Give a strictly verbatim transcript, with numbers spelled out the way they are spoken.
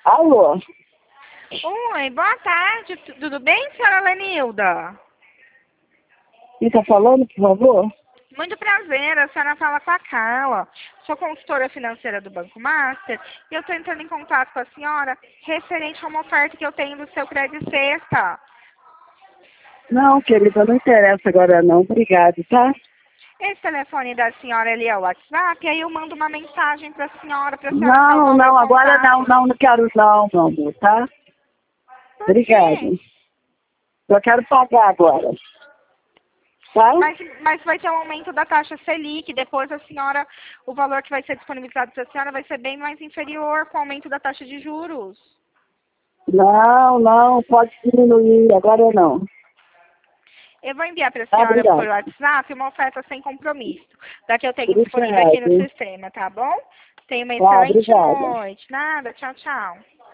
Alô? Oi, boa tarde. Tu- Tudo bem, senhora Lenilda? Quem tá falando, por favor? Muito prazer, a senhora fala com a Carla. Sou consultora financeira do Banco Master e eu estou entrando em contato com a senhora referente a uma oferta que eu tenho do seu crédito sexta. Não, querida, não interessa agora não. Obrigado, tá? Esse telefone da senhora ali é o WhatsApp, aí eu mando uma mensagem para a senhora, para a senhora Não, salvar o meu não, agora não, contato. não, não quero não, meu amor, tá? Por quê? Obrigado. Eu quero pagar agora. Tá? Mas, mas vai ter um aumento da taxa Selic, depois a senhora, o valor que vai ser disponibilizado para a senhora vai ser bem mais inferior com o aumento da taxa de juros. Não, não, pode diminuir, agora não. Eu vou enviar para a Tá, senhora por obrigado. WhatsApp uma oferta sem compromisso, da que eu tenho disponível aqui no Obrigado. sistema, tá bom? Tenha uma Tá, excelente obrigada. noite. Nada, tchau, tchau.